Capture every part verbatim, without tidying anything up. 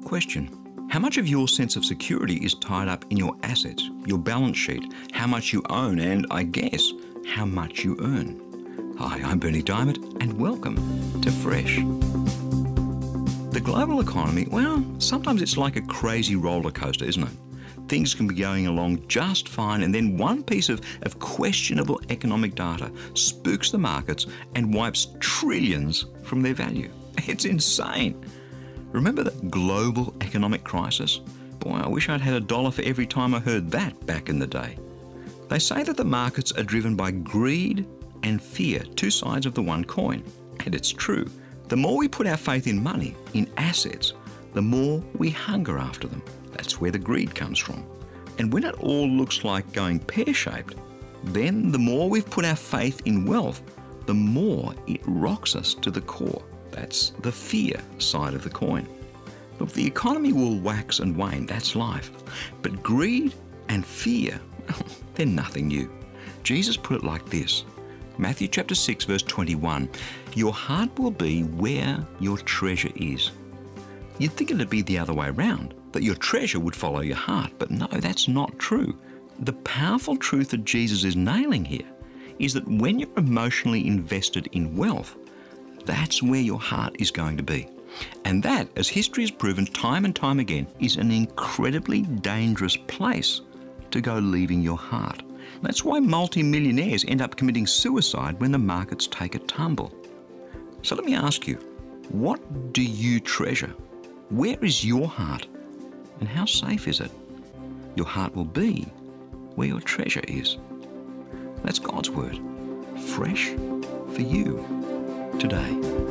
Question: how much of your sense of security is tied up in your assets, your balance sheet, how much you own, and, I guess, how much you earn? Hi, I'm Berni Dymet, and welcome to Fresh. The global economy, well, sometimes it's like a crazy roller coaster, isn't it? Things can be going along just fine, and then one piece of, of questionable economic data spooks the markets and wipes trillions from their value. It's insane. Remember the global economic crisis? Boy, I wish I'd had a dollar for every time I heard that back in the day. They say that the markets are driven by greed and fear, two sides of the one coin. And it's true. The more we put our faith in money, in assets, the more we hunger after them. That's where the greed comes from. And when it all looks like going pear-shaped, then the more we've put our faith in wealth, the more it rocks us to the core. That's the fear side of the coin. Look, the economy will wax and wane, that's life. But greed and fear, they're nothing new. Jesus put it like this. Matthew chapter six, verse twenty-one. Your heart will be where your treasure is. You'd think it'd be the other way around, that your treasure would follow your heart. But no, that's not true. The powerful truth that Jesus is nailing here is that when you're emotionally invested in wealth, that's where your heart is going to be. And that, as history has proven time and time again, is an incredibly dangerous place to go leaving your heart. That's why multi-millionaires end up committing suicide when the markets take a tumble. So let me ask you, what do you treasure? Where is your heart? And how safe is it? Your heart will be where your treasure is. That's God's word, fresh for you today.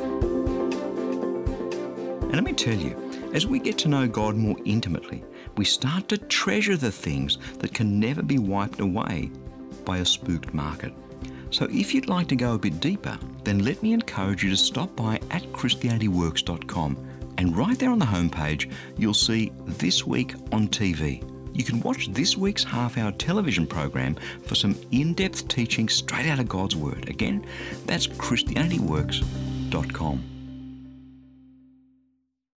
And let me tell you, as we get to know God more intimately, we start to treasure the things that can never be wiped away by a spooked market. So if you'd like to go a bit deeper, then let me encourage you to stop by at Christianity Works dot com, and right there on the homepage, you'll see This Week on T V. You can watch this week's half-hour television program for some in-depth teaching straight out of God's Word. Again, that's Christianity Works dot com.